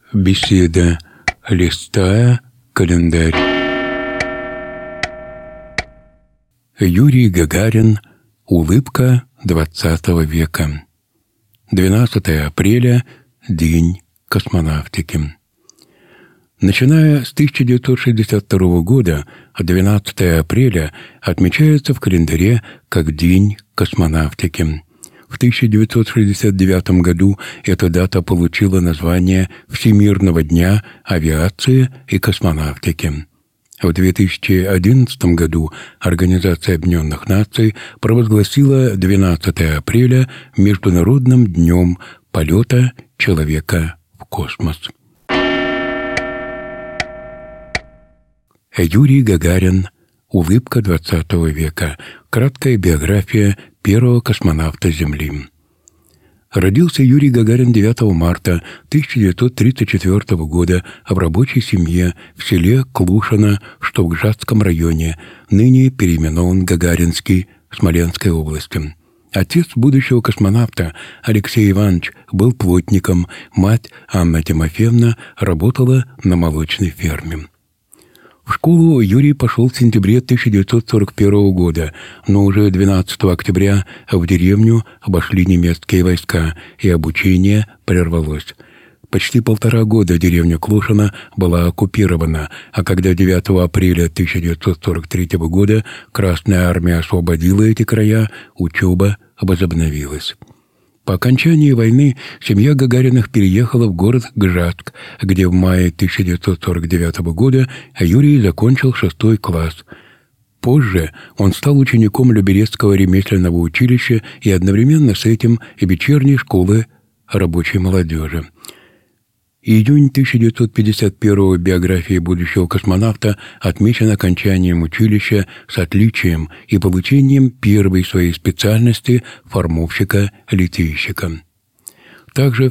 Беседа, листая календарь. Юрий Гагарин. Улыбка XX века. 12 апреля. День космонавтики. Начиная с 1962 года, 12 апреля отмечается в календаре как День космонавтики. В 1969 году эта дата получила название Всемирного дня авиации и космонавтики. В 2011 году Организация Объединенных Наций провозгласила 12 апреля Международным днем полета человека в космос. Юрий Гагарин. Улыбка XX века. Краткая биография первого космонавта Земли. Родился Юрий Гагарин 9 марта 1934 года в рабочей семье в селе Клушино, что в Гжатском районе, ныне переименован Гагаринский, Смоленской области. Отец будущего космонавта Алексей Иванович был плотником, мать Анна Тимофеевна работала на молочной ферме. В школу Юрий пошел в сентябре 1941 года, но уже 12 октября в деревню обошли немецкие войска, и обучение прервалось. Почти 1,5 года деревня Клушино была оккупирована, а когда 9 апреля 1943 года Красная Армия освободила эти края, учеба возобновилась. По окончании войны семья Гагариных переехала в город Гжатск, где в мае 1949 года Юрий закончил 6 класс. Позже он стал учеником Люберецкого ремесленного училища и одновременно с этим и вечерней школы рабочей молодежи. Июнь 1951 биографии будущего космонавта отмечен окончанием училища с отличием и получением первой своей специальности формовщика-литейщика. Также в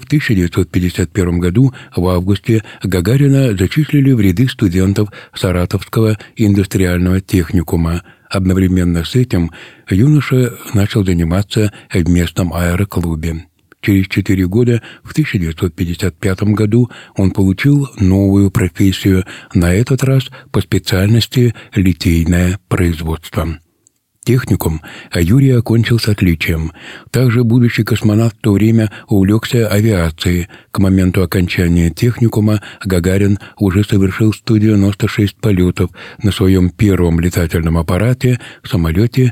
1951 году в августе Гагарина зачислили в ряды студентов Саратовского индустриального техникума. Одновременно с этим юноша начал заниматься в местном аэроклубе. Через 4 года, в 1955 году, он получил новую профессию, на этот раз по специальности литейное производство. Техникум Юрий окончил с отличием. Также будущий космонавт в то время увлекся авиацией. К моменту окончания техникума Гагарин уже совершил 196 полетов на своем первом летательном аппарате, самолете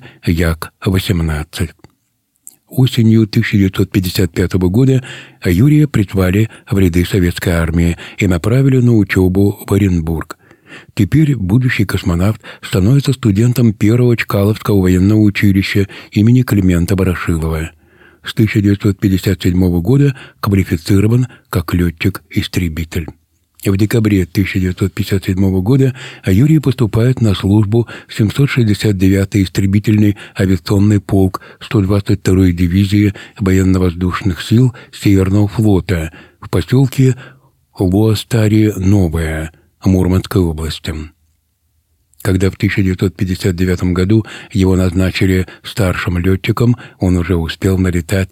Як-18. Осенью 1955 года Юрия призвали в ряды советской армии и направили на учебу в Оренбург. Теперь будущий космонавт становится студентом первого Чкаловского военного училища имени Климента Ворошилова. С 1957 года квалифицирован как летчик-истребитель. В декабре 1957 года Юрий поступает на службу в 769-й истребительный авиационный полк 122-й дивизии военно-воздушных сил Северного флота в поселке Луостари-Новая Мурманской области. Когда в 1959 году его назначили старшим летчиком, он уже успел налетать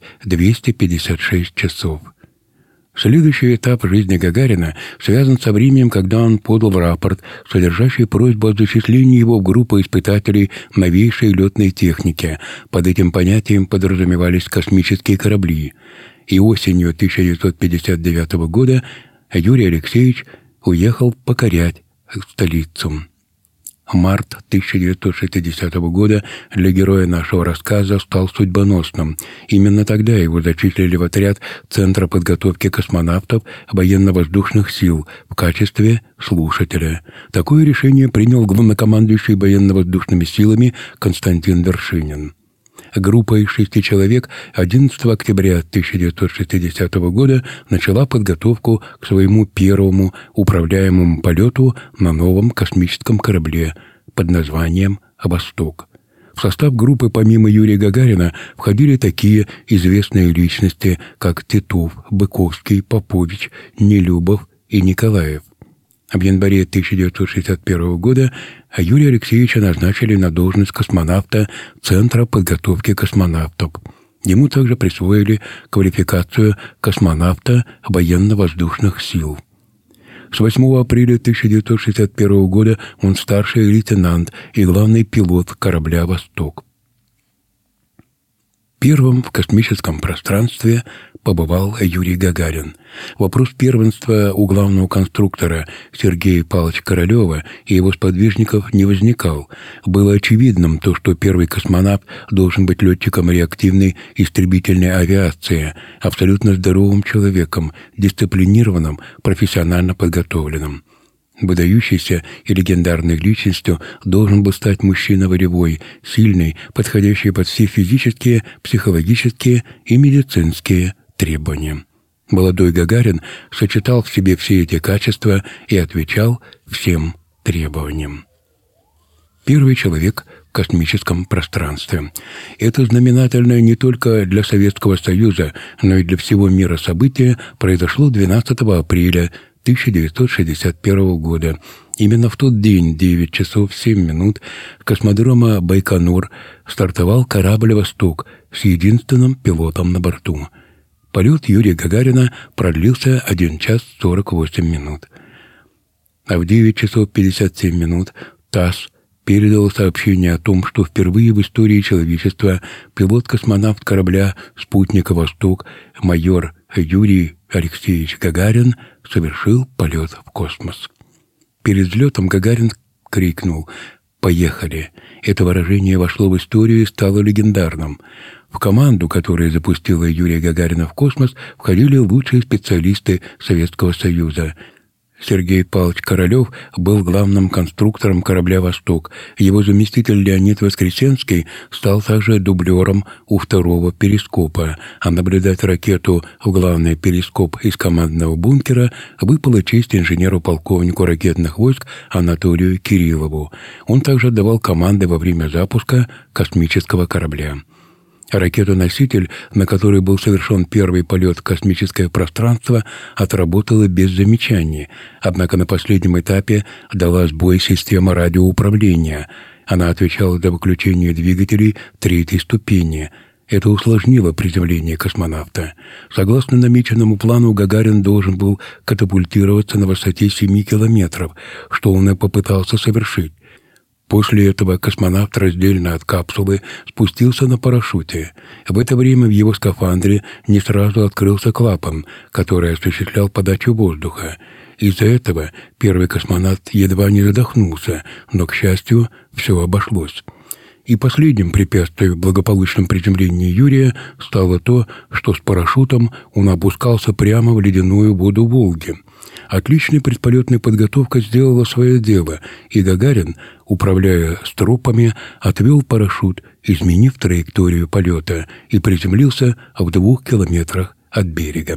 256 часов. Следующий этап жизни Гагарина связан со временем, когда он подал рапорт, содержащий просьбу о зачислении его в группу испытателей новейшей летной техники. Под этим понятием подразумевались космические корабли. И осенью 1959 года Юрий Алексеевич уехал покорять столицу. Март 1960 года для героя нашего рассказа стал судьбоносным. Именно тогда его зачислили в отряд Центра подготовки космонавтов военно-воздушных сил в качестве слушателя. Такое решение принял главнокомандующий военно-воздушными силами Константин Вершинин. Группа из 6 человек 11 октября 1960 года начала подготовку к своему первому управляемому полету на новом космическом корабле под названием «Восток». В состав группы помимо Юрия Гагарина входили такие известные личности, как Титов, Быковский, Попович, Нелюбов и Николаев. В январе 1961 года Юрия Алексеевича назначили на должность космонавта Центра подготовки космонавтов. Ему также присвоили квалификацию космонавта военно-воздушных сил. С 8 апреля 1961 года он старший лейтенант и главный пилот корабля «Восток». Первым в космическом пространстве побывал Юрий Гагарин. Вопрос первенства у главного конструктора Сергея Павловича Королева и его сподвижников не возникал. Было очевидным то, что первый космонавт должен быть летчиком реактивной истребительной авиации, абсолютно здоровым человеком, дисциплинированным, профессионально подготовленным. Выдающейся и легендарной личностью должен был стать мужчина волевой, сильный, подходящий под все физические, психологические и медицинские требования. Молодой Гагарин сочетал в себе все эти качества и отвечал всем требованиям. Первый человек в космическом пространстве. Это знаменательное не только для Советского Союза, но и для всего мира событие произошло 12 апреля 1961 года. Именно в тот день, 9 часов 7 минут, с космодрома Байконур стартовал корабль «Восток» с единственным пилотом на борту. Полет Юрия Гагарина продлился 1 час 48 минут. А в 9 часов 57 минут ТАСС передал сообщение о том, что впервые в истории человечества пилот-космонавт корабля «Спутника Восток» майор Юрий Алексеевич Гагарин совершил полет в космос. Перед взлетом Гагарин крикнул «Поехали!». Это выражение вошло в историю и стало легендарным. В команду, которая запустила Юрия Гагарина в космос, входили лучшие специалисты Советского Союза. Сергей Павлович Королев был главным конструктором корабля «Восток». Его заместитель Леонид Воскресенский стал также дублером у второго перископа, а наблюдать ракету в главный перископ из командного бункера выпала честь инженеру-полковнику ракетных войск Анатолию Кириллову. Он также давал команды во время запуска космического корабля. Ракета-носитель, на которой был совершен первый полет в космическое пространство, отработала без замечаний, однако на последнем этапе дала сбой система радиоуправления. Она отвечала за выключение двигателей третьей ступени. Это усложнило приземление космонавта. Согласно намеченному плану, Гагарин должен был катапультироваться на высоте 7 километров, что он и попытался совершить. После этого космонавт раздельно от капсулы спустился на парашюте. В это время в его скафандре не сразу открылся клапан, который осуществлял подачу воздуха. Из-за этого первый космонавт едва не задохнулся, но, к счастью, все обошлось. И последним препятствием в благополучном приземлении Юрия стало то, что с парашютом он опускался прямо в ледяную воду Волги. Отличная предполетная подготовка сделала свое дело, и Гагарин, управляя стропами, отвел парашют, изменив траекторию полета, и приземлился в 2 километрах от берега.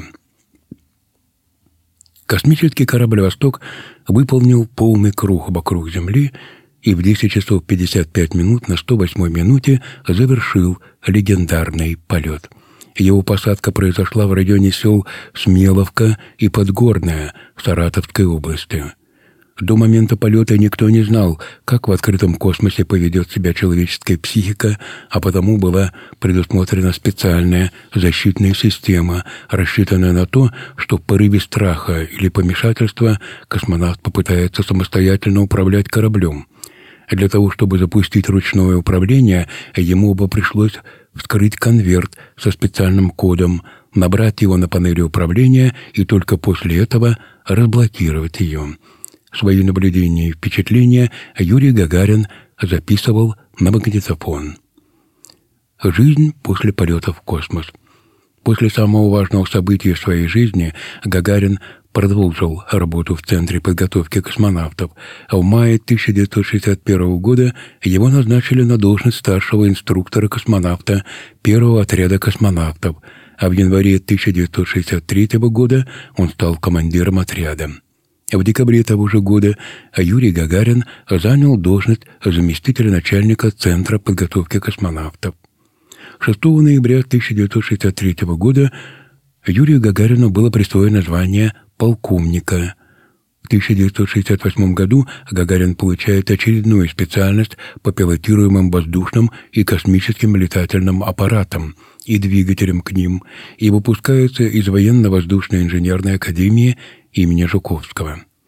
Космический корабль «Восток» выполнил полный круг вокруг Земли и в 10 часов 55 минут на 108-й минуте завершил легендарный полет. Его посадка произошла в районе сел Смеловка и Подгорная Саратовской области. До момента полета никто не знал, как в открытом космосе поведет себя человеческая психика, а потому была предусмотрена специальная защитная система, рассчитанная на то, что в порыве страха или помешательства космонавт попытается самостоятельно управлять кораблем. Для того, чтобы запустить ручное управление, ему бы пришлось вскрыть конверт со специальным кодом, набрать его на панели управления и только после этого разблокировать ее. Свои наблюдения и впечатления Юрий Гагарин записывал на магнитофон. Жизнь после полета в космос. После самого важного события в своей жизни Гагарин продолжил работу в Центре подготовки космонавтов, а в мае 1961 года его назначили на должность старшего инструктора-космонавта первого отряда космонавтов, а в январе 1963 года он стал командиром отряда. В декабре того же года Юрий Гагарин занял должность заместителя начальника Центра подготовки космонавтов. 6 ноября 1963 года Юрию Гагарину было присвоено звание полковника. В 1968 году Гагарин получает очередную специальность по пилотируемым воздушным и космическим летательным аппаратам и двигателям к ним и выпускается из Военно-воздушной инженерной академии имени Жуковского.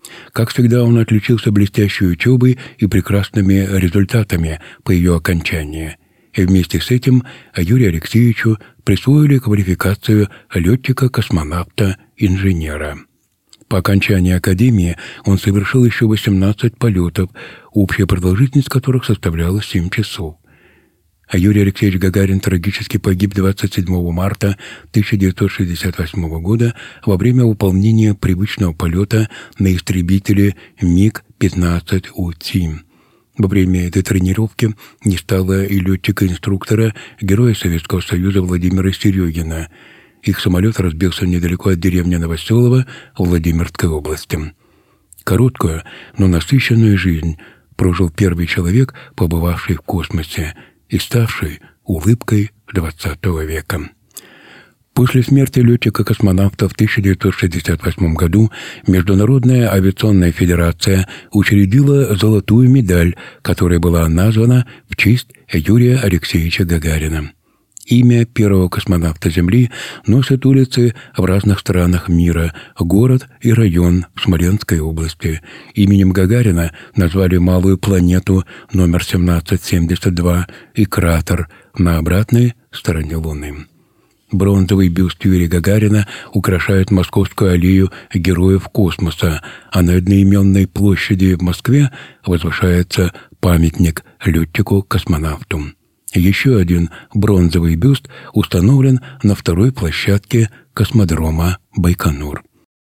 Как всегда, он отличился блестящей учебой и прекрасными результатами по ее окончании. И вместе с этим Юрию Алексеевичу присвоили квалификацию летчика-космонавта-инженера. По окончании академии он совершил еще 18 полетов, общая продолжительность которых составляла 7 часов. А Юрий Алексеевич Гагарин трагически погиб 27 марта 1968 года во время выполнения привычного полета на истребителе МиГ-15У-7. Во время этой тренировки не стало и летчика-инструктора, героя Советского Союза Владимира Серегина. Их самолет разбился недалеко от деревни Новоселово Владимирской области. Короткую, но насыщенную жизнь прожил первый человек, побывавший в космосе и ставший улыбкой XX века. После смерти летчика-космонавта в 1968 году Международная авиационная федерация учредила золотую медаль, которая была названа в честь Юрия Алексеевича Гагарина. Имя первого космонавта Земли носят улицы в разных странах мира, город и район в Смоленской области. Именем Гагарина назвали малую планету номер 1772 и кратер на обратной стороне Луны. Бронзовый бюст Юрия Гагарина украшает Московскую аллею Героев Космоса, а на одноименной площади в Москве возвышается памятник летчику-космонавту. Еще один бронзовый бюст установлен на второй площадке космодрома Байконур.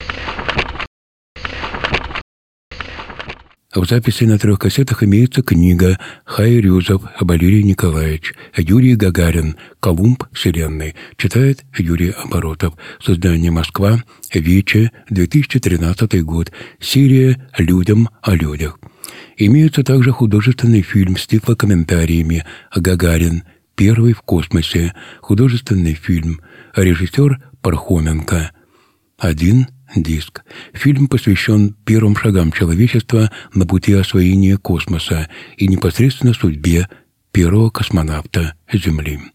В записи на 3 кассетах имеется книга «Хайрюзов Валерий Николаевич. Юрий Гагарин. Колумб Вселенной». Читает Юрий Оборотов. Создание Москва. Вече. 2013 год. Серия «Людям о людях». Имеется также художественный фильм с тифлокомментариями «Гагарин. Первый в космосе». Художественный фильм. Режиссер Пархоменко. 1 диск. Фильм посвящен первым шагам человечества на пути освоения космоса и непосредственно судьбе первого космонавта Земли.